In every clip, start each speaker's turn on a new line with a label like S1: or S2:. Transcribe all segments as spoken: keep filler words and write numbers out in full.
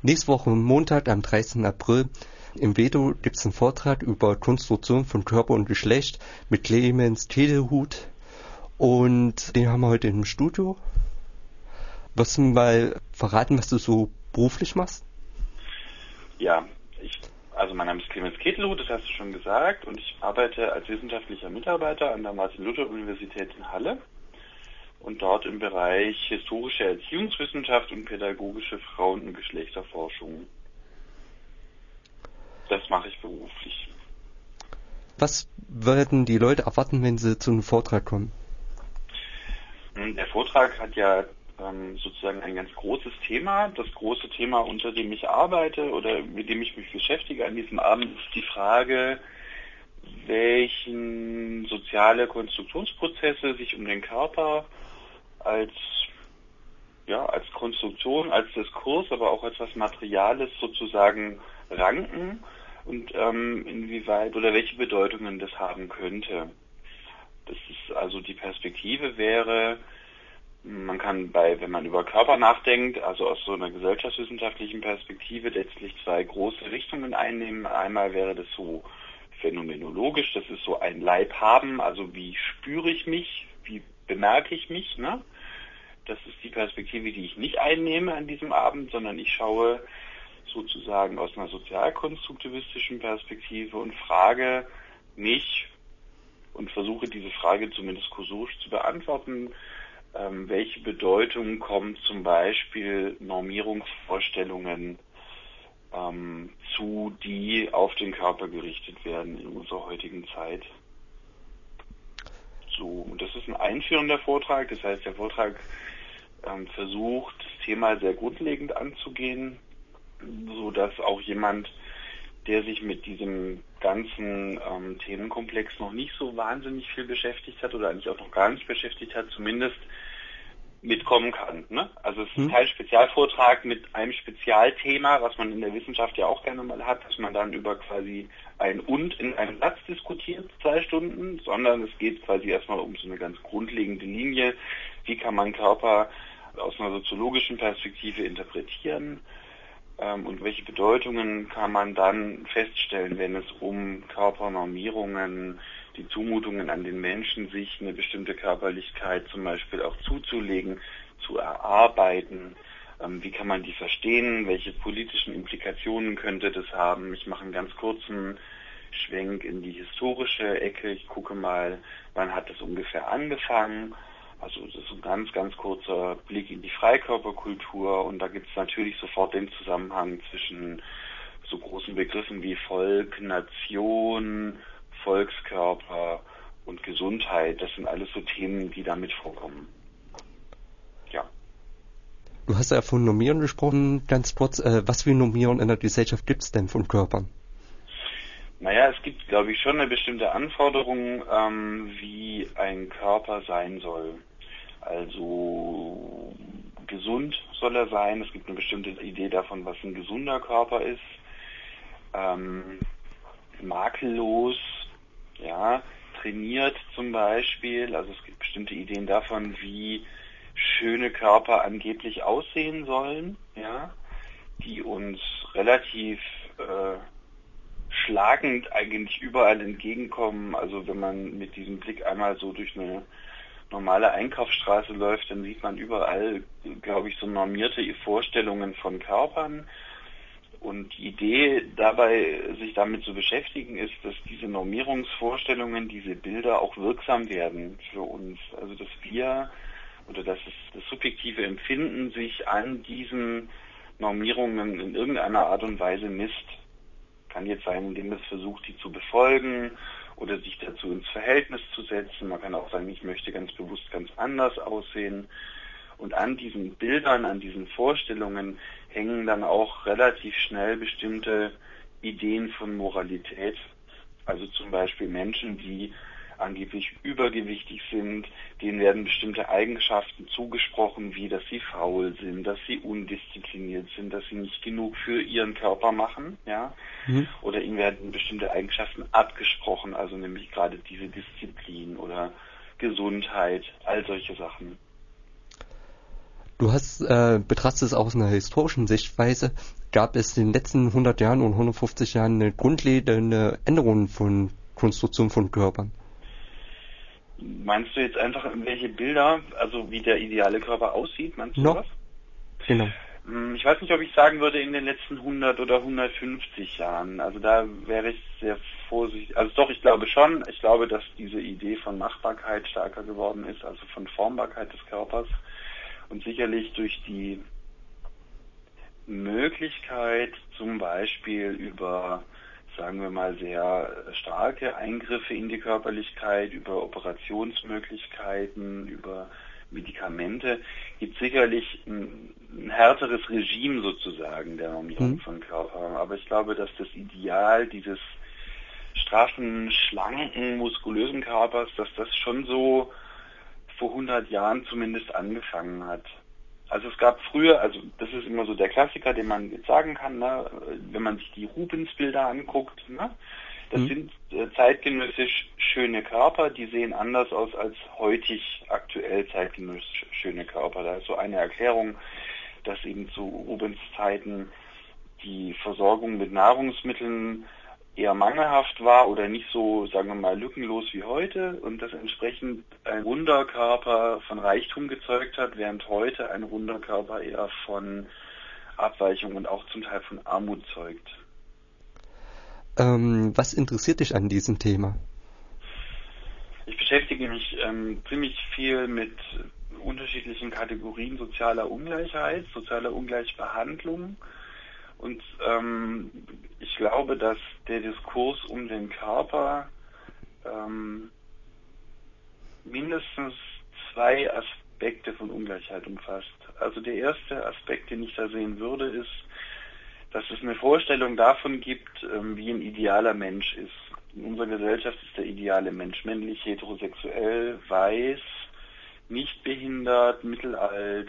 S1: Nächste Woche Montag, am dreizehnten April, im Vedo gibt es einen Vortrag über Konstruktion von Körper und Geschlecht mit Clemens Tedelhut. Und den haben wir heute im Studio. Wirst du mal verraten, was du so beruflich machst?
S2: Ja, ich, also mein Name ist Clemens Tedelhut, das hast du schon gesagt, und ich arbeite als wissenschaftlicher Mitarbeiter an der Martin-Luther-Universität in Halle und dort im Bereich historische Erziehungswissenschaft und pädagogische Frauen- und Geschlechterforschung. Das mache ich beruflich.
S1: Was werden die Leute erwarten, wenn sie zu einem Vortrag kommen?
S2: Der Vortrag hat ja ähm, sozusagen ein ganz großes Thema. Das große Thema, unter dem ich arbeite oder mit dem ich mich beschäftige an diesem Abend, ist die Frage, welchen soziale Konstruktionsprozesse sich um den Körper als ja als Konstruktion, als Diskurs, aber auch als was Materiales sozusagen ranken und ähm, inwieweit oder welche Bedeutungen das haben könnte. Das ist also die Perspektive wäre, man kann bei, wenn man über Körper nachdenkt, also aus so einer gesellschaftswissenschaftlichen Perspektive letztlich zwei große Richtungen einnehmen. Einmal wäre das so phänomenologisch, das ist so ein Leib haben, also wie spüre ich mich, wie bemerke ich mich, ne? Das ist die Perspektive, die ich nicht einnehme an diesem Abend, sondern ich schaue sozusagen aus einer sozialkonstruktivistischen Perspektive und frage mich und versuche diese Frage zumindest kursorisch zu beantworten, ähm, welche Bedeutung kommt zum Beispiel Normierungsvorstellungen ähm, zu, die auf den Körper gerichtet werden in unserer heutigen Zeit. So, und das ist ein einführender Vortrag, das heißt, der Vortrag ähm, versucht, das Thema sehr grundlegend anzugehen, so dass auch jemand, der sich mit diesem ganzen ähm, Themenkomplex noch nicht so wahnsinnig viel beschäftigt hat oder eigentlich auch noch gar nicht beschäftigt hat, zumindest mitkommen kann. Ne? Also es ist
S1: Hm.
S2: kein Spezialvortrag mit einem Spezialthema, was man in der Wissenschaft ja auch gerne mal hat, dass man dann über quasi ein Und in einem Satz diskutiert, zwei Stunden, sondern es geht quasi erstmal um so eine ganz grundlegende Linie. Wie kann man Körper aus einer soziologischen Perspektive interpretieren? Ähm, und welche Bedeutungen kann man dann feststellen, wenn es um Körpernormierungen, die Zumutungen an den Menschen, sich eine bestimmte Körperlichkeit zum Beispiel auch zuzulegen, zu erarbeiten? Ähm, wie kann man die verstehen? Welche politischen Implikationen könnte das haben? Ich mache einen ganz kurzen Schwenk in die historische Ecke. Ich gucke mal, wann hat das ungefähr angefangen? Also das ist ein ganz, ganz kurzer Blick in die Freikörperkultur und da gibt es natürlich sofort den Zusammenhang zwischen so großen Begriffen wie Volk, Nation, Volkskörper und Gesundheit. Das sind alles so Themen, die damit vorkommen. Ja.
S1: Du hast ja von Normieren gesprochen, ganz kurz. Äh, was für Normieren in der Gesellschaft gibt es denn von Körpern?
S2: Naja, es gibt, glaube ich, schon eine bestimmte Anforderung, ähm, wie ein Körper sein soll. Also gesund soll er sein. Es gibt eine bestimmte Idee davon, was ein gesunder Körper ist. Ähm, makellos, ja, trainiert zum Beispiel. Also es gibt bestimmte Ideen davon, wie schöne Körper angeblich aussehen sollen, ja, die uns relativ äh, schlagend eigentlich überall entgegenkommen. Also wenn man mit diesem Blick einmal so durch eine normale Einkaufsstraße läuft, dann sieht man überall, glaube ich, so normierte Vorstellungen von Körpern. Und die Idee dabei, sich damit zu beschäftigen, ist, dass diese Normierungsvorstellungen, diese Bilder auch wirksam werden für uns. Also dass wir oder dass es das subjektive Empfinden sich an diesen Normierungen in irgendeiner Art und Weise misst. Kann jetzt sein, indem es versucht, die zu befolgen oder sich dazu ins Verhältnis zu setzen. Man kann auch sagen, ich möchte ganz bewusst ganz anders aussehen. Und an diesen Bildern, an diesen Vorstellungen hängen dann auch relativ schnell bestimmte Ideen von Moralität. Also zum Beispiel Menschen, die angeblich übergewichtig sind, denen werden bestimmte Eigenschaften zugesprochen, wie dass sie faul sind, dass sie undiszipliniert sind, dass sie nicht genug für ihren Körper machen, ja, mhm. Oder ihnen werden bestimmte Eigenschaften abgesprochen, also nämlich gerade diese Disziplin oder Gesundheit, all solche Sachen.
S1: Du hast äh, betrachtest es aus einer historischen Sichtweise. Gab es in den letzten hundert Jahren und hundertfünfzig Jahren eine grundlegende Änderung von Konstruktion von Körpern?
S2: Meinst du jetzt einfach welche Bilder, also wie der ideale Körper aussieht, meinst du
S1: No.
S2: was?
S1: Genau.
S2: Ich weiß nicht, ob ich sagen würde in den letzten hundert oder hundertfünfzig Jahren. Also da wäre ich sehr vorsichtig. Also doch, ich glaube schon. Ich glaube, dass diese Idee von Machbarkeit stärker geworden ist, also von Formbarkeit des Körpers. Und sicherlich durch die Möglichkeit, zum Beispiel über, sagen wir mal, sehr starke Eingriffe in die Körperlichkeit, über Operationsmöglichkeiten, über Medikamente, gibt sicherlich ein, ein härteres Regime sozusagen der Normierung mhm. von Körper. Aber ich glaube, dass das Ideal dieses straffen, schlanken, muskulösen Körpers, dass das schon so vor hundert Jahren zumindest angefangen hat. Also es gab früher, also das ist immer so der Klassiker, den man jetzt sagen kann, ne, wenn man sich die Rubens-Bilder anguckt, ne, das mhm. sind äh, zeitgenössisch schöne Körper, die sehen anders aus als heutig aktuell zeitgenössisch schöne Körper. Da ist so eine Erklärung, dass eben zu Rubens Zeiten die Versorgung mit Nahrungsmitteln eher mangelhaft war oder nicht so, sagen wir mal, lückenlos wie heute und das entsprechend ein runder Körper von Reichtum gezeugt hat, während heute ein runder Körper eher von Abweichung und auch zum Teil von Armut zeugt.
S1: Ähm, was interessiert dich an diesem Thema?
S2: Ich beschäftige mich ähm, ziemlich viel mit unterschiedlichen Kategorien sozialer Ungleichheit, sozialer Ungleichbehandlung. Und ähm, ich glaube, dass der Diskurs um den Körper ähm, mindestens zwei Aspekte von Ungleichheit umfasst. Also der erste Aspekt, den ich da sehen würde, ist, dass es eine Vorstellung davon gibt, ähm, wie ein idealer Mensch ist. In unserer Gesellschaft ist der ideale Mensch männlich, heterosexuell, weiß, nicht behindert, mittelalt.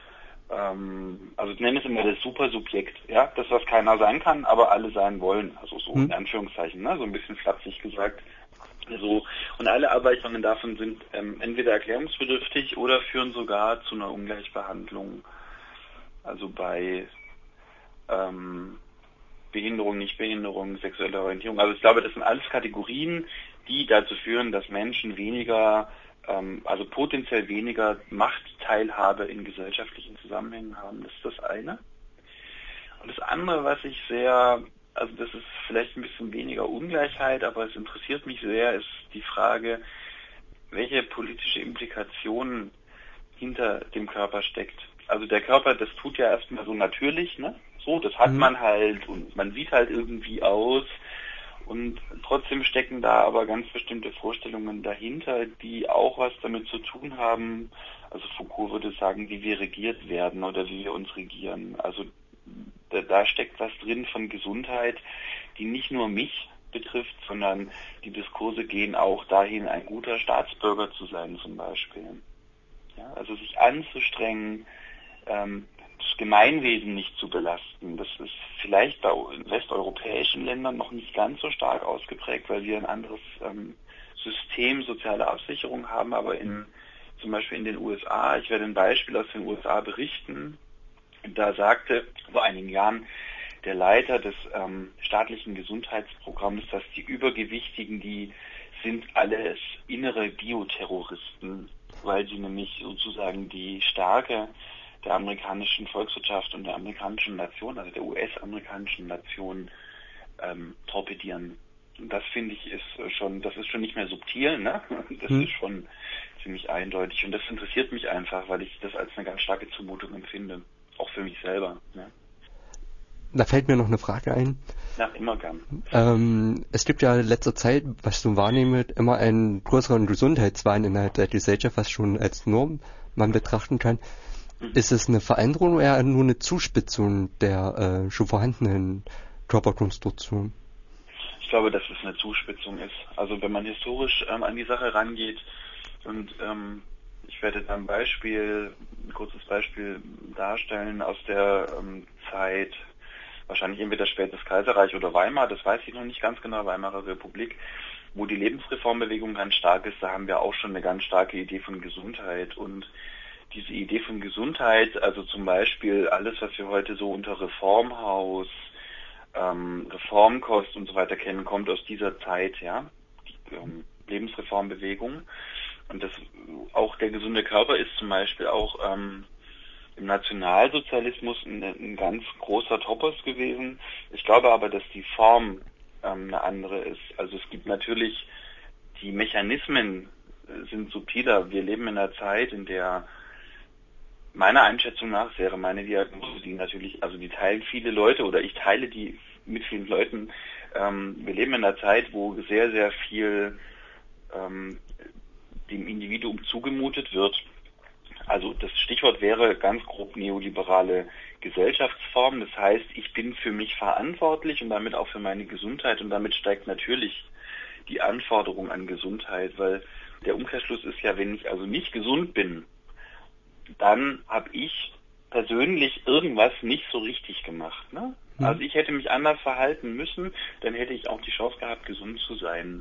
S2: Also ich nenne es immer das Supersubjekt, ja, das, was keiner sein kann, aber alle sein wollen, also so in Anführungszeichen, ne, so ein bisschen flapsig gesagt. So, und alle Abweichungen davon sind ähm, entweder erklärungsbedürftig oder führen sogar zu einer Ungleichbehandlung. Also bei ähm, Behinderung, Nichtbehinderung, sexuelle Orientierung. Also ich glaube, das sind alles Kategorien, die dazu führen, dass Menschen weniger also potenziell weniger Machtteilhabe in gesellschaftlichen Zusammenhängen haben. Das ist das eine. Und das andere, was ich sehr, also das ist vielleicht ein bisschen weniger Ungleichheit, aber es interessiert mich sehr, ist die Frage, welche politische Implikation hinter dem Körper steckt. Also der Körper, das tut ja erstmal so natürlich, ne? So, das hat mhm. man halt und man sieht halt irgendwie aus. Und trotzdem stecken da aber ganz bestimmte Vorstellungen dahinter, die auch was damit zu tun haben, also Foucault würde sagen, wie wir regiert werden oder wie wir uns regieren. Also da, da steckt was drin von Gesundheit, die nicht nur mich betrifft, sondern die Diskurse gehen auch dahin, ein guter Staatsbürger zu sein zum Beispiel. Ja, also sich anzustrengen, ähm, das Gemeinwesen nicht zu belasten. Das ist vielleicht bei westeuropäischen Ländern noch nicht ganz so stark ausgeprägt, weil wir ein anderes ähm, System sozialer Absicherung haben, aber in zum Beispiel in den U S A, ich werde ein Beispiel aus den U S A berichten, da sagte vor einigen Jahren der Leiter des ähm, staatlichen Gesundheitsprogramms, dass die Übergewichtigen, die sind alles innere Bioterroristen, weil sie nämlich sozusagen die Stärke der amerikanischen Volkswirtschaft und der amerikanischen Nation, also der U S-amerikanischen Nation, ähm, torpedieren. Und das finde ich ist schon, das ist schon nicht mehr subtil, ne? Das hm. ist schon ziemlich eindeutig. Und das interessiert mich einfach, weil ich das als eine ganz starke Zumutung empfinde. Auch für mich selber. Ne?
S1: Da fällt mir noch eine Frage ein.
S2: Ja, immer gern.
S1: Ähm, es gibt ja in letzter Zeit, was du wahrnimmst, immer einen größeren Gesundheitswahn innerhalb der Gesellschaft, was schon als Norm man betrachten kann. Mhm. Ist es eine Veränderung oder eher nur eine Zuspitzung der äh, schon vorhandenen Körperkonstruktion?
S2: Ich glaube, dass es eine Zuspitzung ist. Also wenn man historisch ähm, an die Sache rangeht und ähm, ich werde da ein Beispiel, ein kurzes Beispiel darstellen aus der ähm, Zeit, wahrscheinlich entweder spätes Kaiserreich oder Weimar, das weiß ich noch nicht ganz genau, Weimarer Republik, wo die Lebensreformbewegung ganz stark ist, da haben wir auch schon eine ganz starke Idee von Gesundheit und diese Idee von Gesundheit, also zum Beispiel alles, was wir heute so unter Reformhaus, ähm, Reformkost und so weiter kennen, kommt aus dieser Zeit, ja, die ähm, Lebensreformbewegung. Und das auch der gesunde Körper ist zum Beispiel auch ähm, im Nationalsozialismus ein, ein ganz großer Topos gewesen. Ich glaube aber, dass die Form ähm, eine andere ist. Also es gibt natürlich, die Mechanismen sind subtiler. Wir leben in einer Zeit, in der meiner Einschätzung nach wäre meine Diagnose, die natürlich, also die teilen viele Leute oder ich teile die mit vielen Leuten. Ähm, wir leben in einer Zeit, wo sehr, sehr viel ähm, dem Individuum zugemutet wird. Also das Stichwort wäre ganz grob neoliberale Gesellschaftsform. Das heißt, ich bin für mich verantwortlich und damit auch für meine Gesundheit und damit steigt natürlich die Anforderung an Gesundheit, weil der Umkehrschluss ist ja, wenn ich also nicht gesund bin, dann habe ich persönlich irgendwas nicht so richtig gemacht. Ne? Also ich hätte mich anders verhalten müssen, dann hätte ich auch die Chance gehabt, gesund zu sein.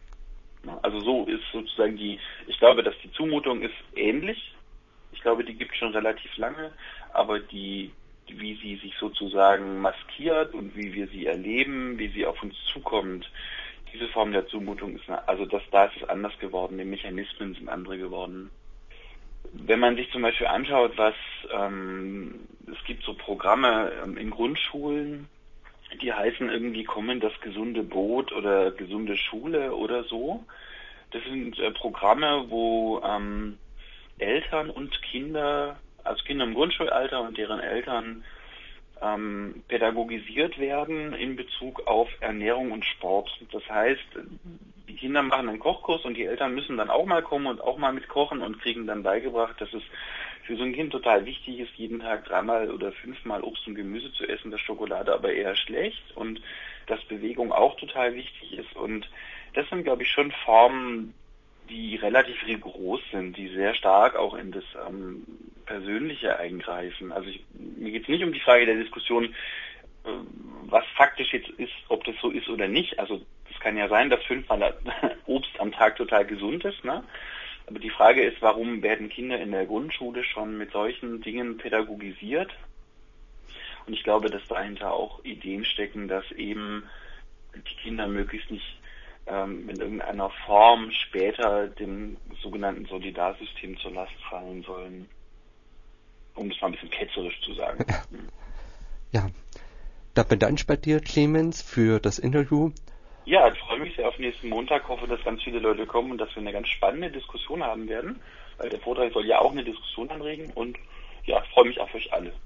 S2: Also so ist sozusagen die, ich glaube, dass die Zumutung ist ähnlich. Ich glaube, die gibt es schon relativ lange, aber die, wie sie sich sozusagen maskiert und wie wir sie erleben, wie sie auf uns zukommt, diese Form der Zumutung ist, also das, da ist es anders geworden, die Mechanismen sind andere geworden. Wenn man sich zum Beispiel anschaut, was, ähm, es gibt so Programme ähm, in Grundschulen, die heißen irgendwie Komm in das gesunde Boot oder gesunde Schule oder so. Das sind äh, Programme, wo ähm, Eltern und Kinder, also Kinder im Grundschulalter und deren Eltern ähm, pädagogisiert werden in Bezug auf Ernährung und Sport. Das heißt, die Kinder machen einen Kochkurs und die Eltern müssen dann auch mal kommen und auch mal mitkochen und kriegen dann beigebracht, dass es für so ein Kind total wichtig ist, jeden Tag dreimal oder fünfmal Obst und Gemüse zu essen, dass Schokolade aber eher schlecht und dass Bewegung auch total wichtig ist. Und das sind, glaube ich, schon Formen, die relativ rigoros sind, die sehr stark auch in das ähm, Persönliche eingreifen. Also ich, mir geht es nicht um die Frage der Diskussion, äh, was faktisch jetzt ist, ob das so ist oder nicht. Also es kann ja sein, dass fünfmal Obst am Tag total gesund ist, ne? Aber die Frage ist, warum werden Kinder in der Grundschule schon mit solchen Dingen pädagogisiert? Und ich glaube, dass dahinter auch Ideen stecken, dass eben die Kinder möglichst nicht ähm, in irgendeiner Form später dem sogenannten Solidarsystem zur Last fallen sollen. Um es mal ein bisschen ketzerisch zu sagen.
S1: Ja, da bedanke ich bei dir, Clemens, für das Interview.
S2: Ja, ich freue mich sehr auf nächsten Montag, hoffe, dass ganz viele Leute kommen und dass wir eine ganz spannende Diskussion haben werden, weil der Vortrag soll ja auch eine Diskussion anregen und ja, ich freue mich auf euch alle.